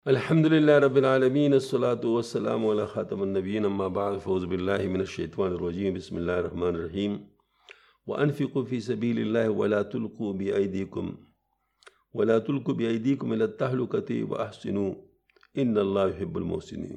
अल्हम्दुलिल्लाह रब्बिल आलमीन अस्सलातु वस्सलामु अला खातमिन नबिय्यीन अम्मा बाद फ़ऊज़ु बिल्लाहि मिनश शैतानिर रजीम बिस्मिल्लाहिर रहमानिर रहीम व अनफ़िक़ू फ़ी सबीलिल्लाहि व ला तुल्क़ू बिअयदीकुम इला तहलुकति व अहसिनू इन्नल्लाहा युहिब्बुल मुहसिनीन।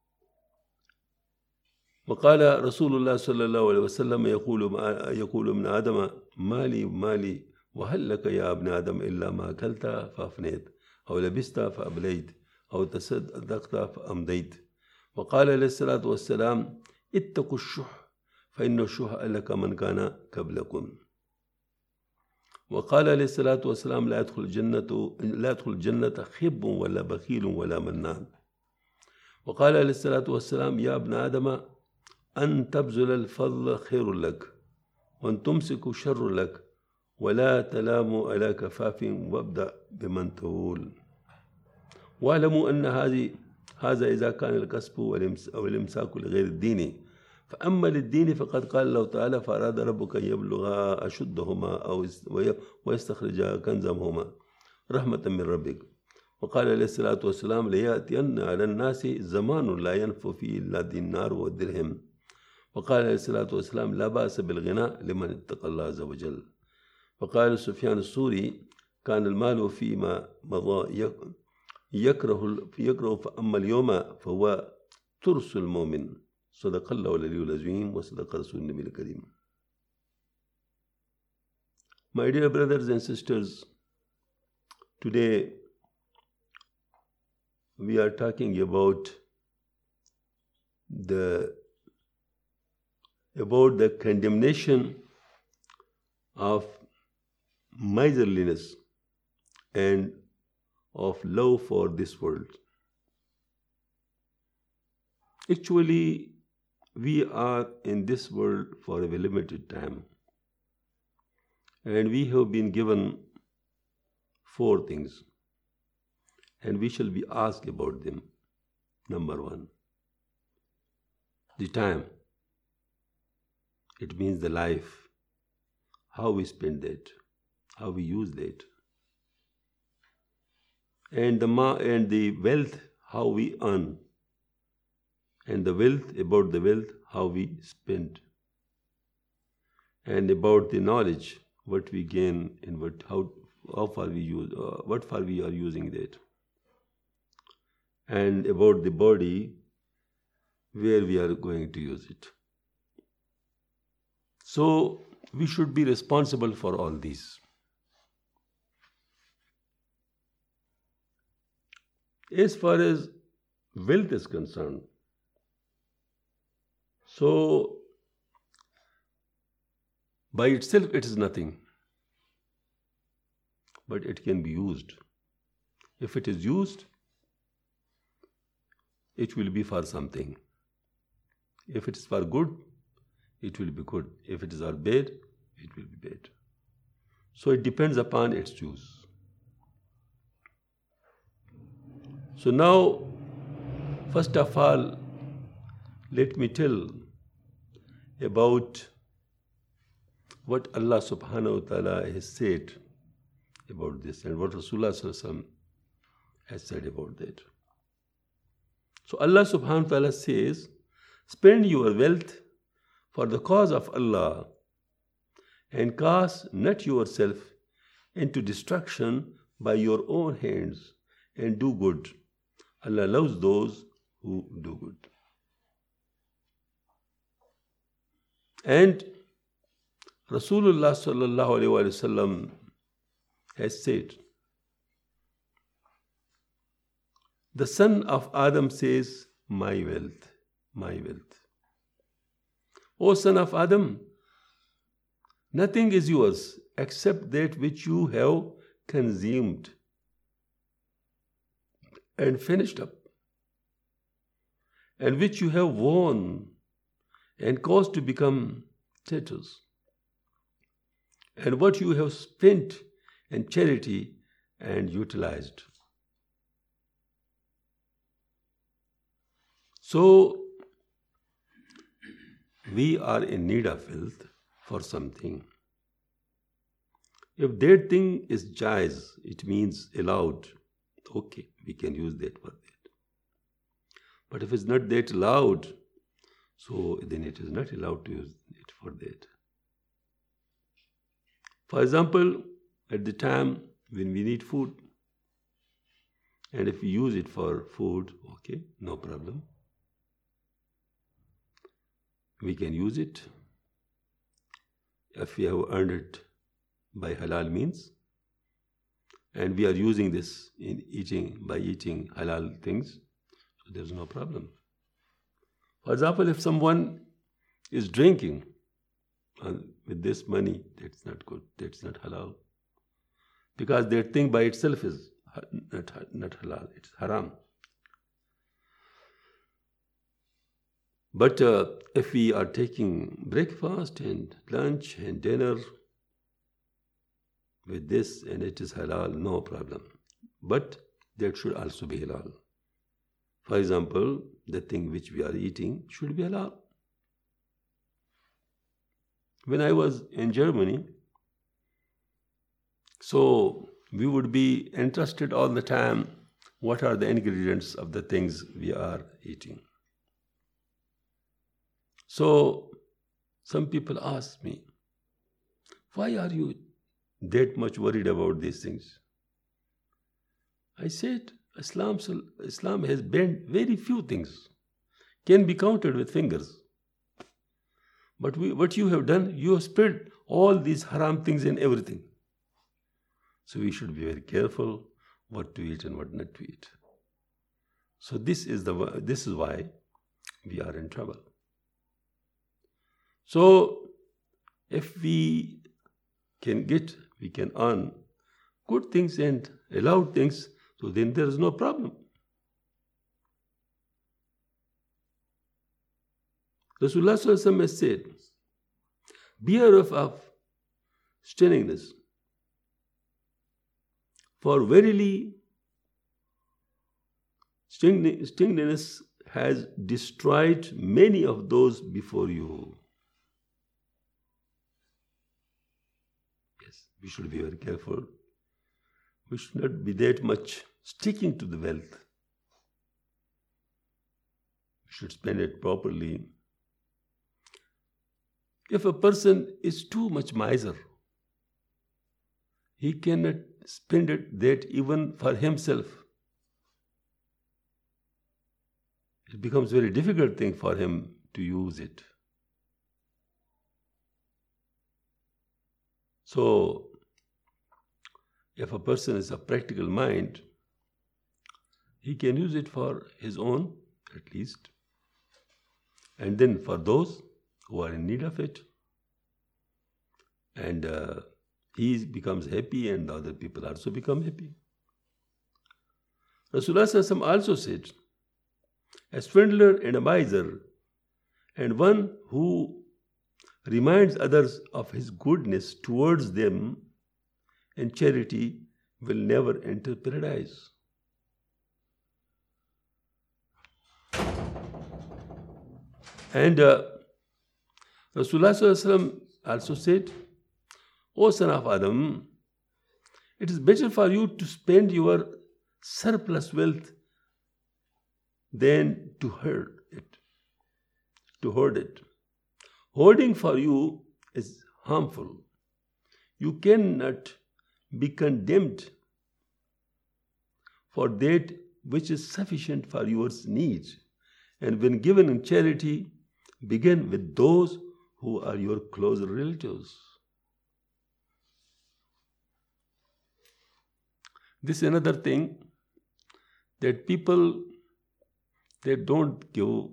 वक़ाल रसूलुल्लाह सल्लल्लाहु अलैहि वसल्लम यक़ूलु इब्नु आदम माली माली व हल लक या इब्न आदम इल्ला मा अकलता फ़अफ़नैत औ लबिस्ता फ़अबलैत औ तसद्दक़ता फ़अमदैत। वक़ाल अलैहिस्सलातु वस्सलाम इत्तक़ुश्शुह फ़इन्नश्शुह अहलक मन कान क़ब्लकुम। वक़ाल अलैहिस्सलातु वस्सलाम ला यदख़ुलुल जन्नत ख़िब्बुन वला बख़ीलुन वला मन्नान। वक़ाल अलैहिस्सलातु वस्सलाम या इब्न आदम अन तबज़ुलल फ़ज़्ल ख़ैरुल लक व अन तुमसिकु शर्रुल लक वला तलामु अला कफ़ाफ़िन वब्दा बिमन तऊल। वालमू अन्न हाज़ा इज़ा कानल कस्बु वल इम्साकु लिग़ैरि द्दीनि फ़अम्मा लिद्दीनि फ़क़द क़ाल अल्लाहु तआला फ़अरादा रब्बुका अन यब्लुगा अशुद्धहुमा व यस्तख़रिजा कंज़हुमा रहमतन मिन रब्बिक। वक़ाल अलैहिस्सलातु वस्सलाम लयअतियन्ना अलन्नासि ज़मानुन ला यनफ़उ फ़ीहि इल्ला दिनार व दिरहम। वक़ाल अलैहिस्सलातु वस्सलाम ला बअस बिल-ग़िना लिमन इत्तक़ल्लाह अज़्ज़ व जल। वक़ाल सुफ़यान अस-सूरी कानल मालु फ़ीमा मज़ा यकरहु फ़अम्मल यौमा फ़हुवा तुर्सुल मोमिन। सदक़ल्लाहुल अलियुल अज़ीम व सदक़ रसूलुन नबील करीम। My dear brothers and sisters, today we are talking about the condemnation of miserliness and of love for this world. Actually, we are in this world for a very limited time, and we have been given 4 things, and we shall be asked about them. Number 1, the time. It means the life, how we spend that, how we use that, and the wealth, how we earn, and about the wealth, how we spend, and about the knowledge, what we gain and how far we use, what far we are using that, and about the body, where we are going to use it. So we should be responsible for all these. As far as wealth is concerned, so by itself it is nothing, but it can be used. If it is used, it will be for something. If it is for good, it will be good. If it is for bad, it will be bad. So it depends upon its use. So now, first of all, let me tell about what Allah subhanahu wa ta'ala has said about this and what Rasulullah sallallahu alaihi wasallam has said about that. So Allah subhanahu wa ta'ala says, spend your wealth for the cause of Allah and cast not yourself into destruction by your own hands, and do good. Allah loves those who do good. And Rasulullah sallallahu alaihi wasallam has said, the son of Adam says, my wealth, my wealth. O son of Adam, nothing is yours except that which you have consumed and finished up, and which you have worn and caused to become tatters, and what you have spent in charity and utilized. So, we are in need of wealth for something. If that thing is jaiz, it means allowed, okay, we can use that for that. But if it's not that allowed, so then it is not allowed to use it for that. For example, at the time when we need food, and if we use it for food, okay, no problem. We can use it if we have earned it by halal means, and we are using this by eating halal things, so there's no problem. For example, if someone is drinking with this money, that's not good, that's not halal, because that thing by itself is not halal, it's haram. But if we are taking breakfast and lunch and dinner with this and it is halal, no problem. But that should also be halal. For example, the thing which we are eating should be halal. When I was in Germany, so we would be interested all the time what are the ingredients of the things we are eating. So some people ask me, why are you that much worried about these things? I said, Islam has banned very few things, can be counted with fingers. But what you have done, you have spread all these haram things in everything. So we should be very careful what to eat and what not to eat. So this is why we are in trouble. So if we can earn good things and allowed things, so then there is no problem. Rasulullah Sallallahu Alaihi Wasallam has said, beware of stinginess, for verily stinginess has destroyed many of those before you. Yes, we should be very careful. We should not be that much sticking to the wealth. We should spend it properly. If a person is too much miser, he cannot spend it that even for himself. It becomes a very difficult thing for him to use it. So, if a person is of practical mind, he can use it for his own, at least, and then for those who are in need of it. And he becomes happy and the other people also become happy. Rasulullah Sallallahu Alaihi Wasallam also said, a swindler and a miser, and one who reminds others of his goodness towards them and charity will never enter paradise. And Rasulullah Sallallahu Alaihi Wasallam also said, O son of Adam, it is better for you to spend your surplus wealth than to hoard it. Hoarding for you is harmful. You cannot be condemned for that which is sufficient for your needs. And when given in charity, begin with those who are your closer relatives. This is another thing, that people, they don't give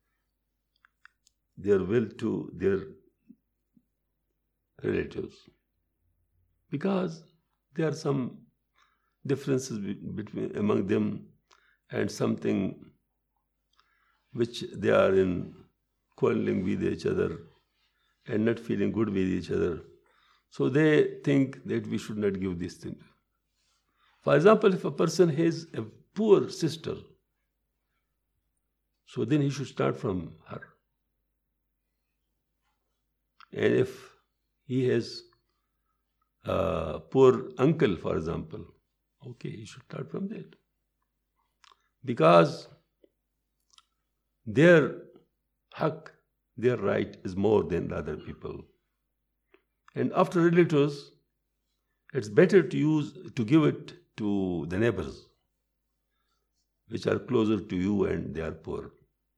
their will to their relatives because there are some differences among them and something which they are in quarreling with each other and not feeling good with each other. So they think that we should not give these things. For example, if a person has a poor sister, so then he should start from her. And if he has a poor uncle, for example, okay, he should start from that. because their haq, their right is more than the other people. And after relatives, it's better to give it to the neighbors, which are closer to you and they are poor.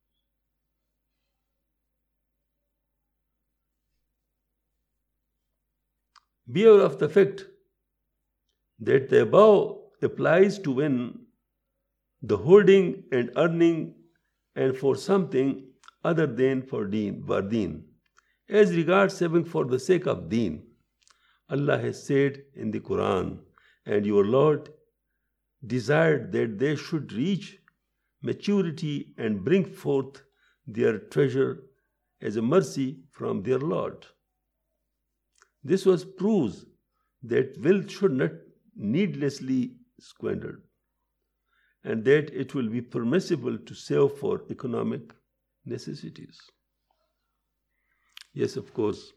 Be aware of the fact that the above applies to when the holding and earning and for something other than for deen. As regards saving for the sake of deen, Allah has said in the Quran, and your Lord desired that they should reach maturity and bring forth their treasure as a mercy from their Lord. This was proves that wealth should not needlessly squandered, and that it will be permissible to save for economic necessities. Yes, of course,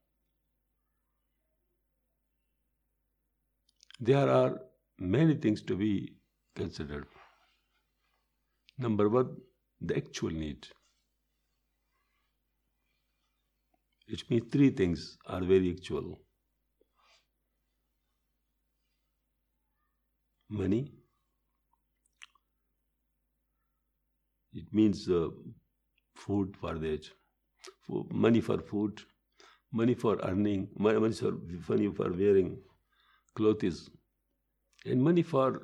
there are many things to be considered. Number one, the actual need. It means three things are very actual. Money. It means food for that. Money for food, money for earning, money for wearing clothes, and money for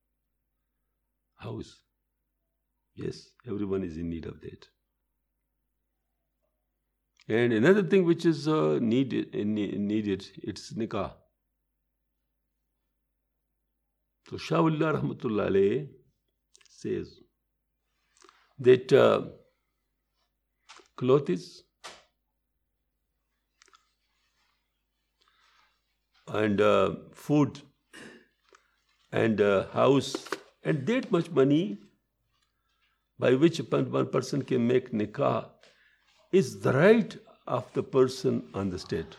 house. Yes, everyone is in need of that. And another thing which is needed, it's nikah. So Shahullah Rahmatullah Alayhi says that clothes and food and house and that much money by which one person can make nikah is the right of the person on the state.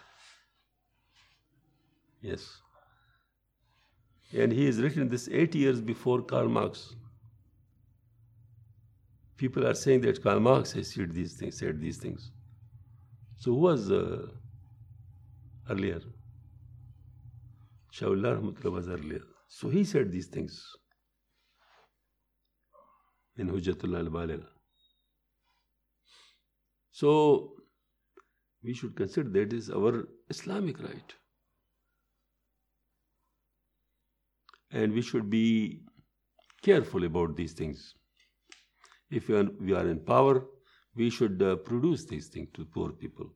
Yes. And he has written this 8 years before Karl Marx. People are saying that Karl Marx has said these things. So who was earlier? Shahullah Rahmatullah was earlier. So he said these things in Hujjatullah al-Baligha. So we should consider that is our Islamic right. And we should be careful about these things. If we are in power, we should produce these things to poor people.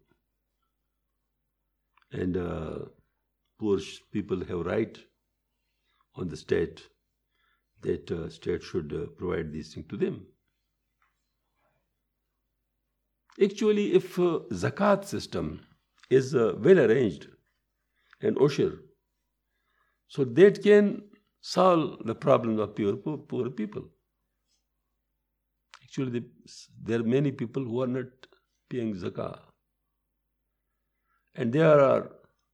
And poor people have right on the state that state should provide these things to them. Actually, if zakat system is well arranged and usher, so that can solve the problem of poor people. Actually, there are many people who are not paying zakah. And there are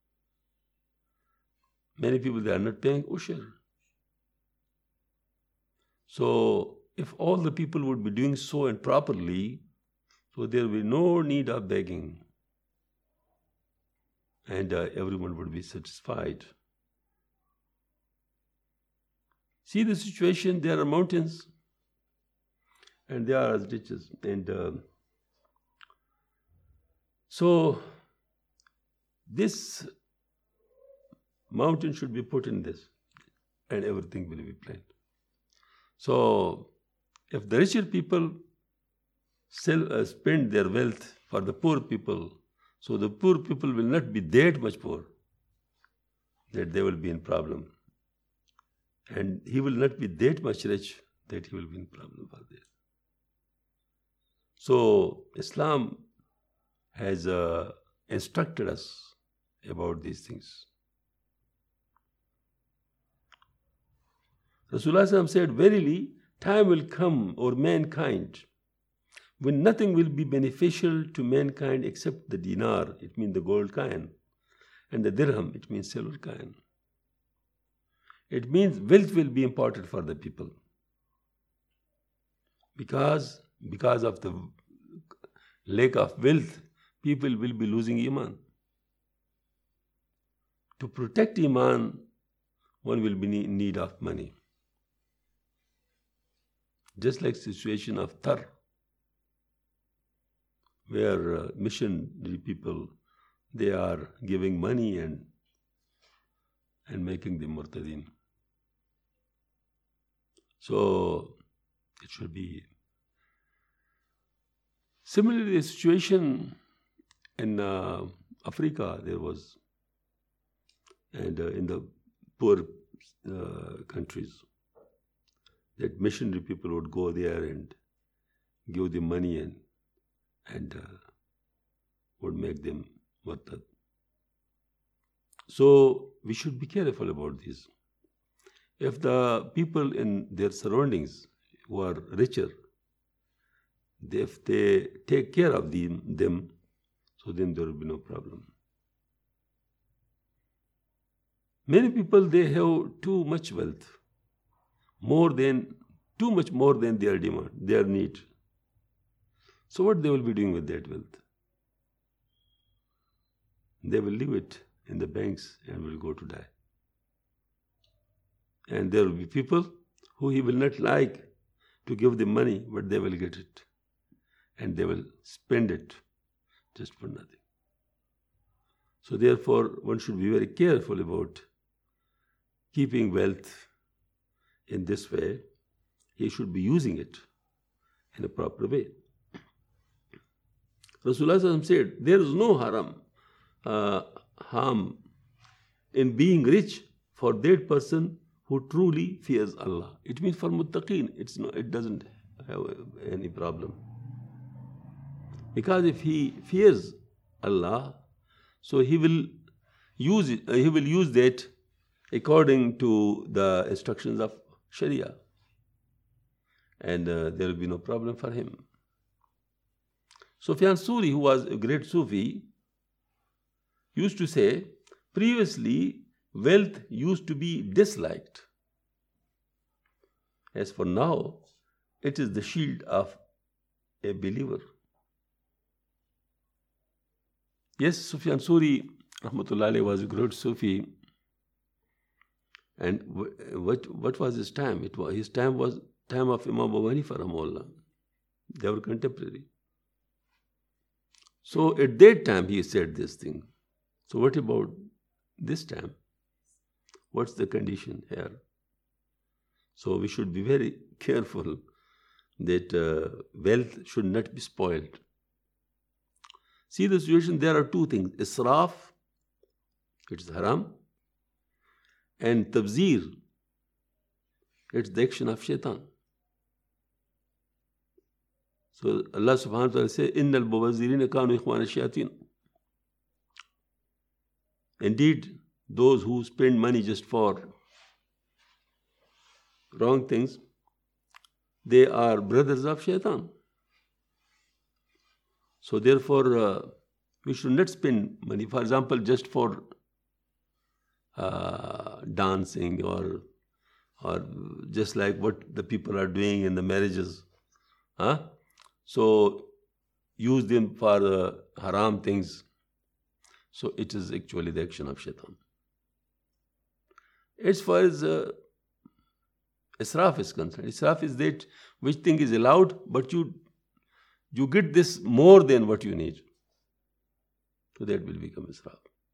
many people that are not paying ushr. So, if all the people would be doing so and properly, so there will be no need of begging. And everyone would be satisfied. See the situation, there are mountains and there are ditches. And so this mountain should be put in this and everything will be planned. So if the richer people spend their wealth for the poor people, so the poor people will not be that much poor that they will be in problem. And he will not be that much rich that he will be in problem for that. So Islam has instructed us about these things. Rasulullah said, verily, time will come, or mankind, when nothing will be beneficial to mankind except the dinar, it means the gold coin, and the dirham, it means silver coin. It means wealth will be important for the people. Because of the lack of wealth, people will be losing Iman. To protect Iman, one will be in need of money. Just like situation of Thar, where missionary people, they are giving money and making them murtadin. So it should be. Similarly, the situation in Africa, there was, and in the poor countries, that missionary people would go there and give them money and would make them murtad. So we should be careful about this. If the people in their surroundings who are richer, if they take care of them, so then there will be no problem. Many people, they have too much wealth, too much more than their demand, their need. So what they will be doing with that wealth? They will leave it in the banks and will go to die. And there will be people who he will not like to give them money, but they will get it. And they will spend it just for nothing. So therefore, one should be very careful about keeping wealth in this way. He should be using it in a proper way. Rasulullah said, there is no harm in being rich for that person who truly fears Allah. It means for muttaqeen, it doesn't have any problem. Because if he fears Allah, so he will use that according to the instructions of Sharia. And there will be no problem for him. Sufyan Suri, who was a great Sufi, used to say, previously wealth used to be disliked. As for now, it is the shield of a believer. Yes, Sufyan Suri, rahmatullahi alayhi, was a great Sufi. And what was his time? His time was time of Imam Abu Hanifa rahimahullah. They were contemporary. So at that time he said this thing. So what about this time? What's the condition here? So we should be very careful that wealth should not be spoiled. See the situation, there are two things. Israf, it's haram, and tabzir, it's the action of shaitan. So Allah subhanahu wa ta'ala says, إِنَّ الْمُبَذِّرِينَ كَانُوا إِخْوَانَ الشَّيَاطِينَ. Indeed, those who spend money just for wrong things, they are brothers of shaitan. So therefore, we should not spend money, for example, just for dancing or just like what the people are doing in the marriages. So use them for haram things. So it is actually the action of shaitan. As far as israf is concerned, israf is that which thing is allowed, but you get this more than what you need. So that will become israf.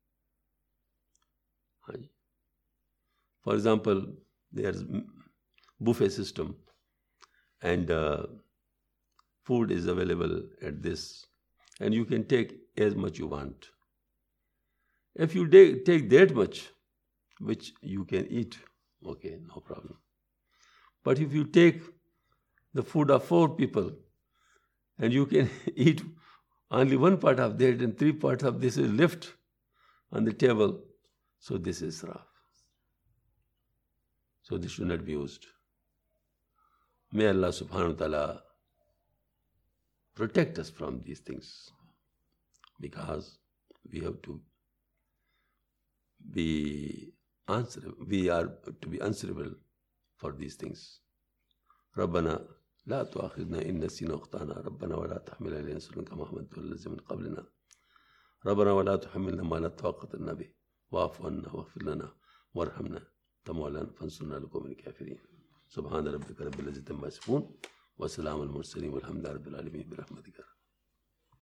For example, there's buffet system and food is available at this, and you can take as much you want. If you take that much, which you can eat, okay, no problem. But if you take the food of 4 people, and you can eat only one part of that and 3 parts of this is left on the table, so this is israf. So this should not be used. May Allah subhanahu wa ta'ala protect us from these things, because we have to be answerable. We are to be answerable for these things. ربنا ला तुआखिज़ना इन नसीना व अख़्ताना रब्बना वला तहमिल अलैना इस्रन कमा हमलतहु अलल लज़ीना मिन क़ब्लिना रब्बना वला तुहम्मिलना मा ला ताक़त लना बिही वाअफ़ु अन्ना वग़फ़िर लना वरहमना अन्ता मौलाना फ़ंसूरना अलल क़ौमिल काफ़िरीन। सुब्हान रब्बिका रब्बिल इज़्ज़ति अम्मा यसिफ़ून व सलामुन अलल मुरसलीन वल्हम्दुलिल्लाहि रब्बिल आलमीन बिरहमतिका।